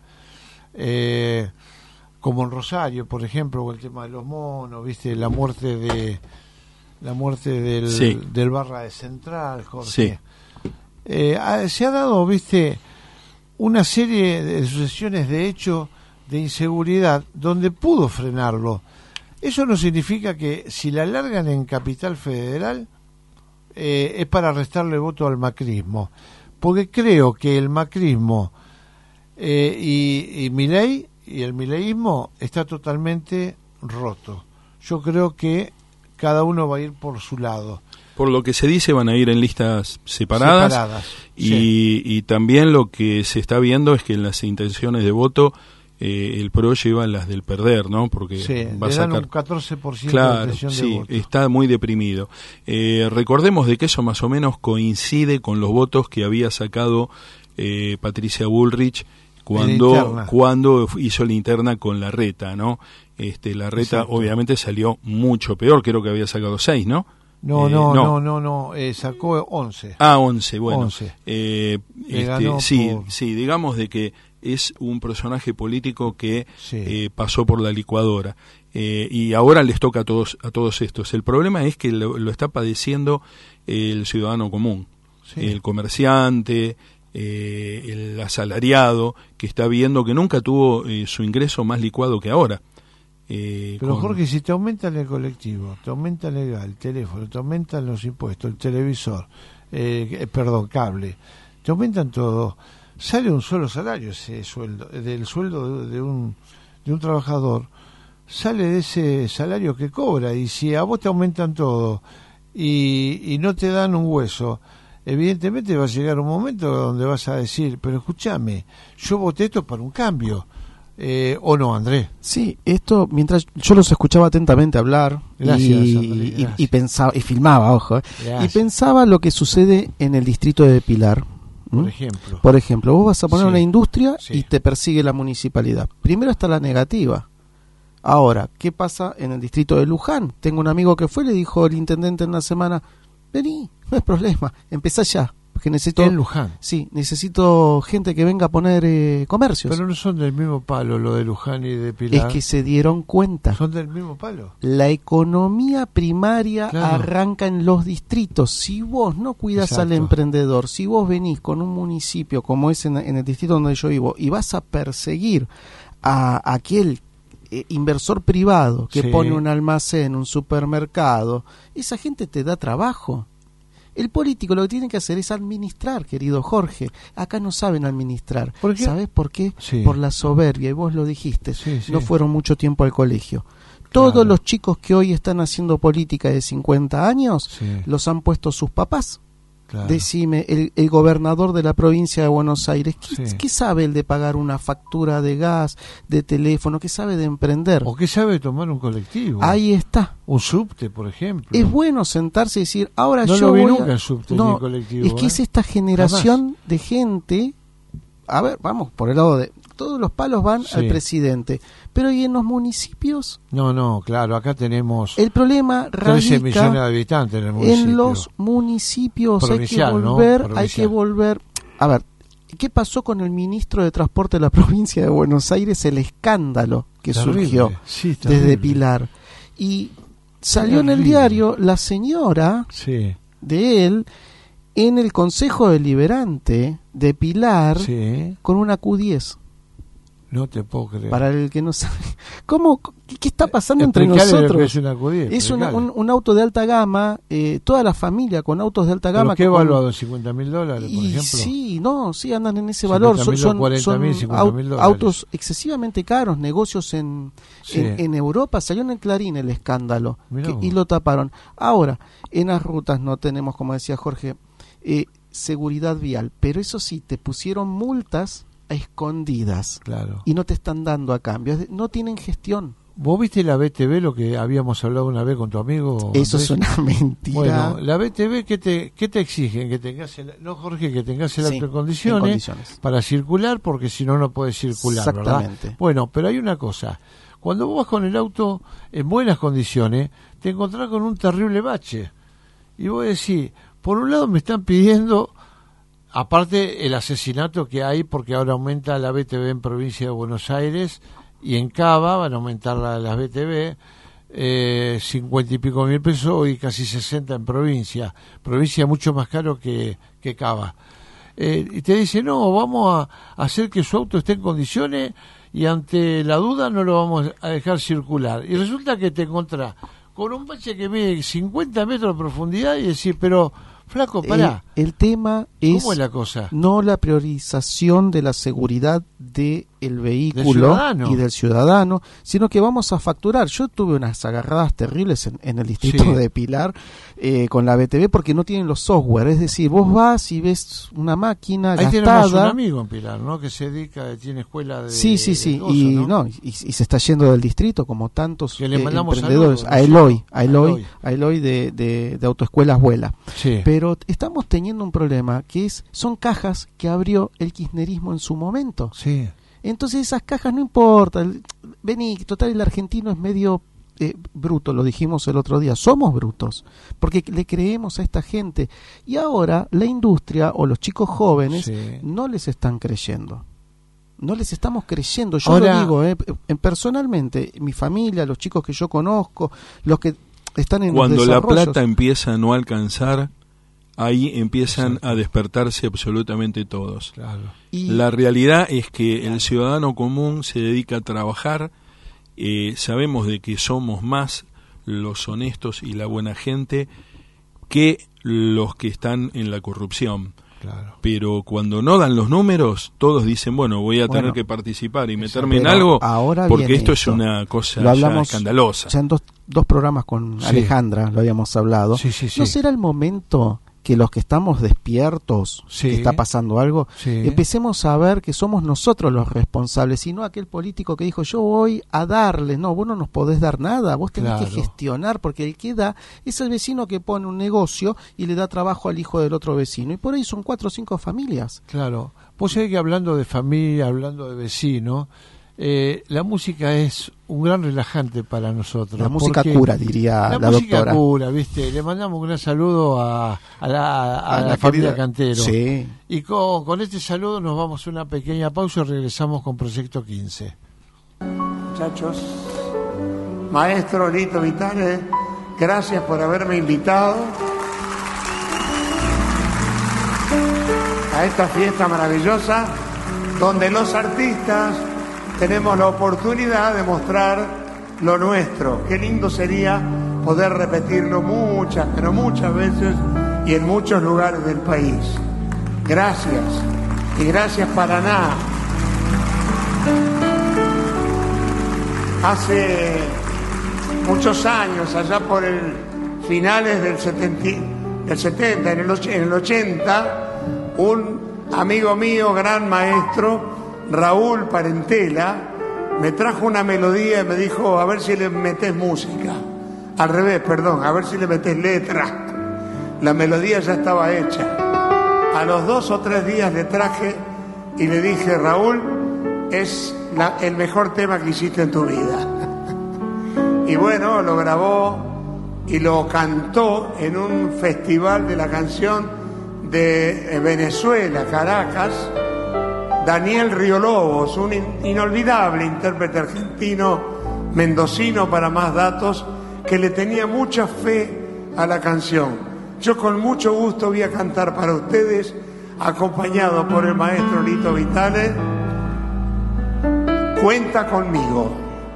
eh, como en Rosario, por ejemplo, o el tema de los monos, viste, la muerte de la muerte del, Sí. del Barra de Central, Jorge. Sí. Eh, ha- se ha dado, viste, una serie de sucesiones de hechos de inseguridad donde pudo frenarlo. Eso no significa que si la largan en Capital Federal eh, es para restarle voto al macrismo, porque creo que el macrismo eh, y, y Milei y el mileísmo está totalmente roto. Yo creo que cada uno va a ir por su lado. Por lo que se dice, van a ir en listas separadas. Separadas, y, sí. y también lo que se está viendo es que en las intenciones de voto eh, el P R O lleva las del perder, ¿no? Porque Sí, va a le dan sacar un catorce por ciento de Claro, intención de sí, voto. está muy deprimido. Eh, recordemos de que eso más o menos coincide con los votos que había sacado eh, Patricia Bullrich cuando interna. cuando hizo la interna con la reta, ¿no? Este, la reta Exacto. obviamente salió mucho peor, creo que había sacado seis, ¿no? No, Eh, no, no, no, no, eh, sacó once. Ah, once, bueno. once. Eh, Le este, ganó sí, por- sí, digamos de que es un personaje político que Sí. eh, pasó por la licuadora eh, y ahora les toca a todos a todos estos. El problema es que lo, lo está padeciendo el ciudadano común, Sí. el comerciante, eh, el asalariado, que está viendo que nunca tuvo eh, su ingreso más licuado que ahora. Eh, Pero con- Jorge, si te aumentan el colectivo, te aumentan el gas, el teléfono, te aumentan los impuestos, el televisor, eh, eh, perdón, cable, te aumentan todo, sale un solo salario ese sueldo, eh, del sueldo de, de un de un trabajador, sale de ese salario que cobra, y si a vos te aumentan todo y, y no te dan un hueso, evidentemente va a llegar un momento donde vas a decir, pero escúchame, yo voté esto para un cambio, eh, ¿o no, Andrés? Sí, esto, mientras yo los escuchaba atentamente hablar Gracias, y, Andrés, y- gracias. y pensaba, y filmaba, ojo, eh, y Gracias. pensaba lo que sucede en el distrito de Pilar. Por ¿Mm? ejemplo. Por ejemplo, vos vas a poner Sí, una industria sí. y te persigue la municipalidad. Primero está la negativa. Ahora, ¿qué pasa en el distrito de Luján? Tengo un amigo que fue, le dijo el intendente en una semana, vení, no hay problema, empezá ya, porque necesito... En Luján. Sí, necesito gente que venga a poner eh, comercios. Pero no son del mismo palo lo de Luján y de Pilar. Es que se dieron cuenta. son del mismo palo. La economía primaria Claro. arranca en los distritos. Si vos no cuidás Exacto. al emprendedor, si vos venís con un municipio como es en, en el distrito donde yo vivo y vas a perseguir a aquel eh, inversor privado que Sí. pone un almacén, un supermercado, esa gente te da trabajo. El político lo que tiene que hacer es administrar, querido Jorge. Acá no saben administrar. ¿Por qué? ¿Sabés por qué? Sí. Por la soberbia, y vos lo dijiste. Sí, sí. No fueron mucho tiempo al colegio. Todos Claro. los chicos que hoy están haciendo política de cincuenta años, Sí. los han puesto sus papás. Claro. Decime, el, el gobernador de la provincia de Buenos Aires, ¿qué, Sí. qué sabe el de pagar una factura de gas, de teléfono? ¿Qué sabe de emprender? ¿O qué sabe tomar un colectivo? Ahí está. Un subte, por ejemplo. Es bueno sentarse y decir, ahora No yo lo vi voy nunca a... en subte No, ni en colectivo. es que ¿eh? es esta generación de gente... A ver, vamos, por el lado de... Todos los palos van Sí. al presidente. Pero ¿y en los municipios? No, no, claro, acá tenemos El problema trece millones de radica habitantes en el municipio. en los municipios. Hay que Provincial, ¿no? volver, hay Provincial. que volver... A ver, ¿qué pasó con el ministro de Transporte de la provincia de Buenos Aires? El escándalo que Terrible. surgió Sí, desde terrible. Pilar. Y salió en el Terrible. diario la señora Sí, de él en el Consejo Deliberante de Pilar sí, con una Q diez. no te puedo creer. Para el que no sabe. ¿Cómo? ¿Qué, qué está pasando entre Explicale lo que nosotros? es una Q diez, Es un, explicale. un, un auto de alta gama, eh, toda la familia con autos de alta ¿Pero gama. qué con- evaluado? ¿cincuenta mil dólares, por Y ejemplo? sí, no, sí andan en ese valor. Son, cincuenta mil o son, cuarenta son mil, cincuenta au- mil dólares. autos excesivamente caros, negocios en, Sí. en, en Europa. Salió en el Clarín el escándalo Mirá que- vos. y lo taparon. Ahora, en las rutas no tenemos, como decía Jorge, eh, seguridad vial, pero eso sí, te pusieron multas a escondidas Claro. y no te están dando a cambio. Es de- No tienen gestión. ¿Vos viste la B T V, lo que habíamos hablado una vez con tu amigo? Eso Andrés? es una mentira. Bueno, la B T V, ¿qué te, qué te exigen? Que tengas el, no, Jorge, que tengas el Sí, auto en en condiciones, condiciones. para circular, porque si no, no puedes circular, ¿verdad? Exactamente. Bueno, pero hay una cosa. Cuando vos vas con el auto en buenas condiciones, te encontrás con un terrible bache. Y vos decís, por un lado me están pidiendo, aparte el asesinato que hay, porque ahora aumenta la B T V en provincia de Buenos Aires, y en Cava van a aumentar la- las B T V, eh, cincuenta y pico mil pesos y casi sesenta en provincia. Provincia mucho más caro que, que Cava. Eh, y te dice, no, vamos a hacer que su auto esté en condiciones y ante la duda no lo vamos a dejar circular. Y resulta que te encontrás con un bache que mide cincuenta metros de profundidad y decís, pero flaco, pará, El, el tema es, ¿cómo es la cosa? no la priorización de la seguridad del vehículo ciudadano. y del ciudadano, sino que vamos a facturar. Yo tuve unas agarradas terribles en, en el distrito Sí. de Pilar eh, con la B T V porque no tienen los software. Es decir, vos vas y ves una máquina Ahí tenemos un gastada. amigo en Pilar, ¿no? Que se dedica, tiene escuela de... Sí, sí, de sí, coso, y, ¿no? no, y, y se está yendo del distrito como tantos Que le eh, mandamos emprendedores. saludos, A Eloy, a a Eloy, Eloy. a Eloy de, de, de Autoescuelas Vuela. Sí. Pero estamos teniendo un problema que es son cajas que abrió el kirchnerismo en su momento. Sí. Entonces esas cajas no importa. el- Vení, total el argentino es medio eh, bruto, lo dijimos el otro día. Somos brutos porque le creemos a esta gente. Y ahora la industria o los chicos jóvenes Sí. no les están creyendo. No les estamos creyendo. Yo Ahora- lo digo, eh, eh, personalmente, mi familia, los chicos que yo conozco, los que están en Cuando los la desarrollos. plata empieza a no alcanzar, ahí empiezan a despertarse absolutamente todos. Claro. Y- La realidad es que el ciudadano común se dedica a trabajar, eh, sabemos de que somos más los honestos y la buena gente que los que están en la corrupción. Claro. Pero cuando no dan los números, todos dicen, bueno, voy a tener Bueno, que participar y meterme en pero algo, ahora porque viene esto esto. es una cosa Lo ya hablamos escandalosa. ya en dos, dos programas con Sí. Alejandra, lo habíamos hablado. Sí, sí, sí. ¿No será el momento que los que estamos despiertos, Sí. que está pasando algo, Sí. empecemos a ver que somos nosotros los responsables y no aquel político que dijo yo voy a darle? No, vos no nos podés dar nada, vos tenés Claro. que gestionar, porque el que da es el vecino que pone un negocio y le da trabajo al hijo del otro vecino, y por ahí son cuatro o cinco familias. Claro. Vos sabés que hablando de familia, hablando de vecino, eh, la música es un gran relajante para nosotros. La música porque cura, diría la, La, música doctora. cura, ¿viste? Le mandamos un gran saludo a, a la, a A la la familia querida- Cantero. Sí. Y con, con este saludo nos vamos a una pequeña pausa y regresamos con Proyecto quince. Muchachos, maestro Lito Vitale, gracias por haberme invitado a esta fiesta maravillosa donde los artistas tenemos la oportunidad de mostrar lo nuestro. Qué lindo sería poder repetirlo muchas, pero muchas veces y en muchos lugares del país. Gracias, y gracias Paraná. Hace muchos años, allá por el finales del setenta, del setenta en, el, en el ochenta, un amigo mío, gran maestro, Raúl Parentela, me trajo una melodía y me dijo, a ver si le metés música. Al revés, perdón, a ver si le metés letra. La melodía ya estaba hecha. A los dos o tres días le traje y le dije, Raúl, es la, el mejor tema que hiciste en tu vida. Y bueno, lo grabó y lo cantó en un festival de la canción de Venezuela, Caracas, Daniel Riolobos, un in, inolvidable intérprete argentino, mendocino para más datos, que le tenía mucha fe a la canción. Yo con mucho gusto voy a cantar para ustedes, acompañado por el maestro Lito Vitale, Cuenta conmigo.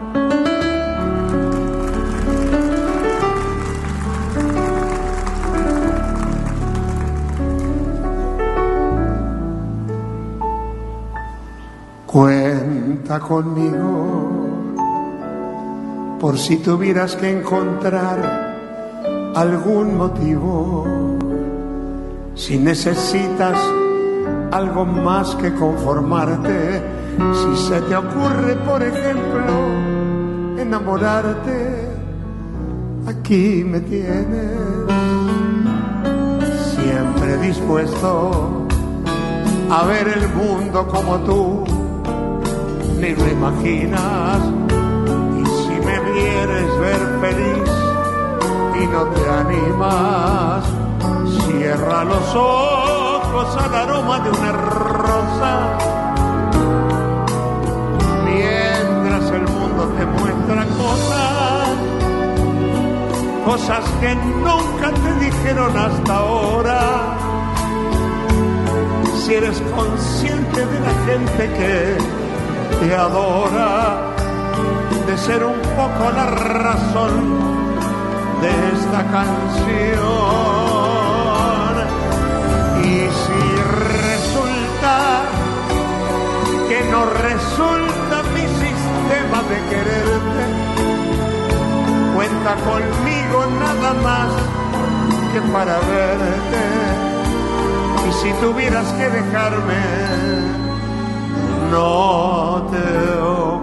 Cuenta conmigo por si tuvieras que encontrar algún motivo, si necesitas algo más que conformarte, si se te ocurre, por ejemplo, enamorarte, aquí me tienes, siempre dispuesto a ver el mundo como tú ni lo imaginas. Y si me quieres ver feliz y no te animas, cierra los ojos al aroma de una rosa, mientras el mundo te muestra cosas, cosas que nunca te dijeron hasta ahora. Si eres consciente de la gente que te adora, de ser un poco la razón de esta canción. Y si resulta que no resulta mi sistema de quererte, cuenta conmigo nada más que para verte. Y si tuvieras que dejarme, no te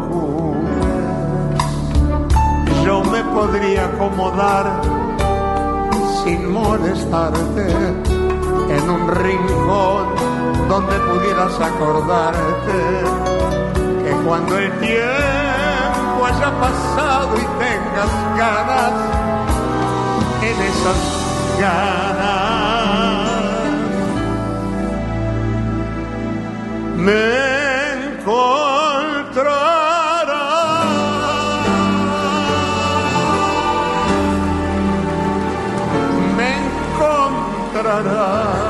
ocupes, yo me podría acomodar sin molestarte en un rincón donde pudieras acordarte que cuando el tiempo haya pasado y tengas ganas, en esas ganas me encontrarás. Me encontrarás.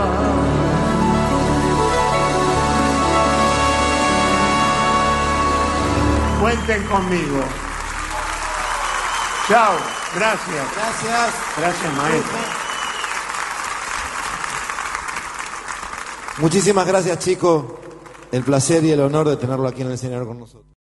Cuenten conmigo. Chao. Gracias. Gracias. Gracias, maestro. Muchísimas gracias, chicos. El placer y el honor de tenerlo aquí en el escenario con nosotros.